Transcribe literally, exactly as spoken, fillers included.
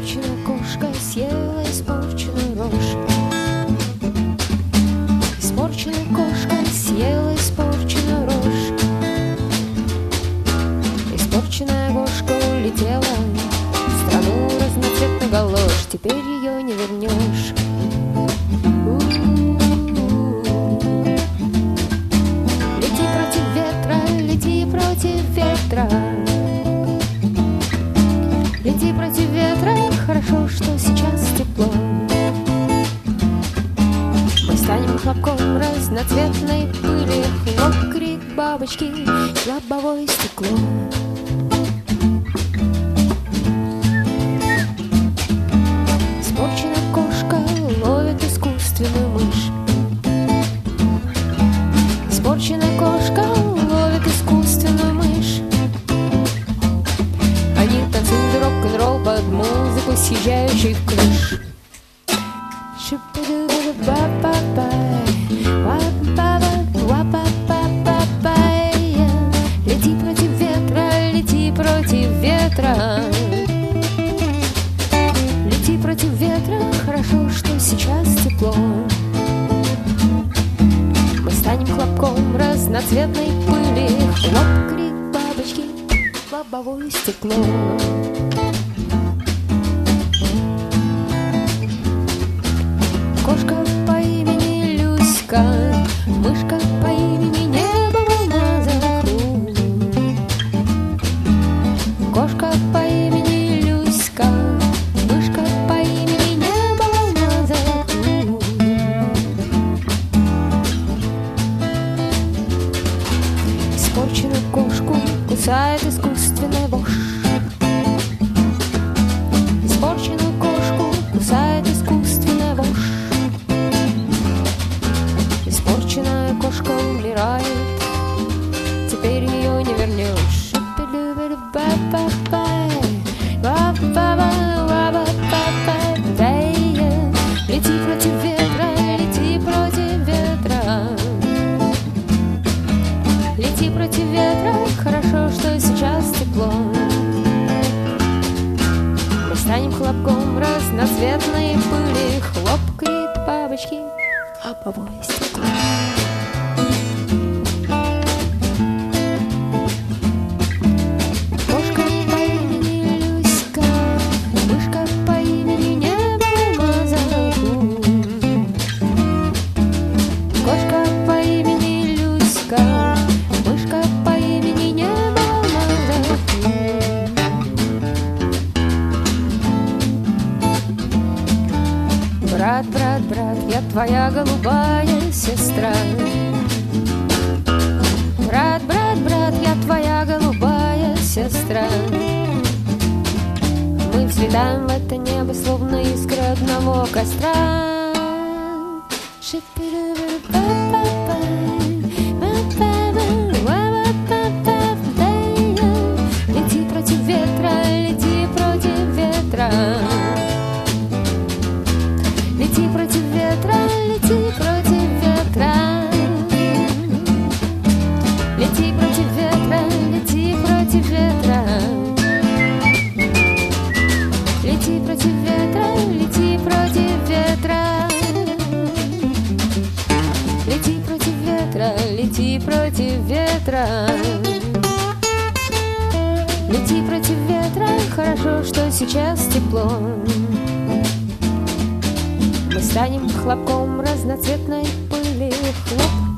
Испорченная кошка съела испорченную рожь. Испорченная кошка съела испорченную рожь. Испорченная кошка улетела в страну разноцветных галош. Теперь ее не вернешь. Лети против ветра, лети против ветра. Лети против ветра, хорошо, что сейчас тепло. Мы станем хлопком разноцветной пыли. Хлоп, крик бабочки, лобовое стекло. Испорченная кошка ловит искусственную мышь. Испорченная кошка ловит искусственную мышь. Они танцуют рок-н-ролл под музыку съезжающих крыш. Лети против ветра, лети против ветра. Лети против ветра, хорошо, что сейчас тепло. Мы станем хлопком разноцветной пыли. Хлоп, крик бабочки, лобовое стекло. Кошка по имени Люська, мышка по имени Небо в алмазах рук. Кошка по имени Люська, мышка по имени Небо в алмазах рук. Испорченную кошку кусает искусственная вошь. Испорченную кошку кусает искусственная вошь. Испорченная кошка умирает, теперь ее не вернешь. Лети против ветра, лети против ветра. Лети против ветра, хорошо, что сейчас тепло. Мы станем хлопком разноцветной пыли. Хлоп, крик бабочки, лобовое стекло. Кошка по имени Люська, мышка по имени Небо в алмазах рук. Кошка по имени Люська, мышка по имени Небо в алмазах рук. Брат, брат, брат, я твоя голубая сестра. Брат, брат, брат, я твоя голубая сестра. Мы взлетаем в это небо, словно искры одного костра. Лети против ветра, лети против ветра. Лети против ветра, лети против ветра. Лети против ветра, лети против ветра. Лети против ветра, лети против ветра. Лети против ветра, лети против ветра. Лети против ветра, хорошо, что сейчас тепло. Мы станем хлопком разноцветной пыли. Хлоп,